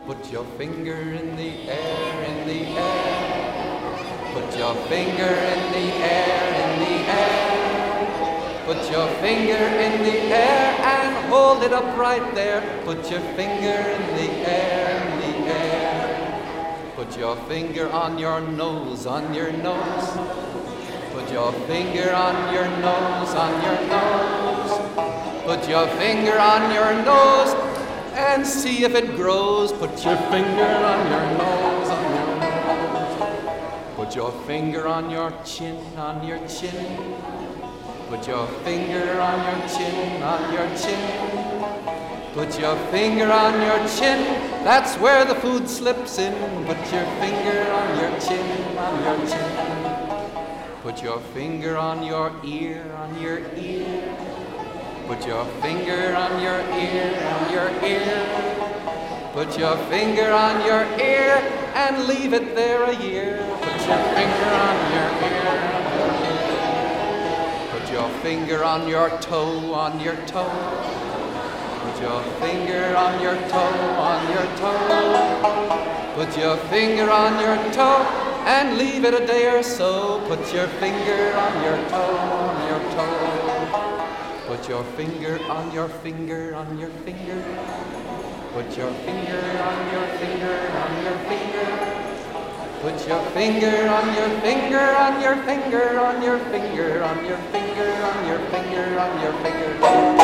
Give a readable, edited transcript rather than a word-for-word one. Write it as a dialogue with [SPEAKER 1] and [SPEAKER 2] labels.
[SPEAKER 1] Put your finger in the air, in the air. Put your finger in the air, in the air. Put your finger in the air and hold it up right there. Put your finger in the air, in the air. Put your finger on your nose, on your nose. Put your finger on your nose, on your nose. Put your finger on your nose and see if it grows. Put your finger on your nose, on your nose. Put your finger on your chin, on your chin. Put your finger on your chin, on your chin. Put your finger on your chin, that's where the food slips in. Put your finger on your chin, on your chin. Put your finger on your ear, on your ear. Put your finger on your ear, on your ear. Put your finger on your ear and leave it there a year. Put your finger on your ear, on your ear. Put your finger on your toe, on your toe. Put your finger on your toe, on your toe. Put your finger on your toe and leave it a day or so. Put your finger on your toe, on your toe. Put your finger on your finger, on your finger. Put your finger on your finger, on your finger. Put your finger on your finger, on your finger, on your finger, on your finger, on your finger, on your finger.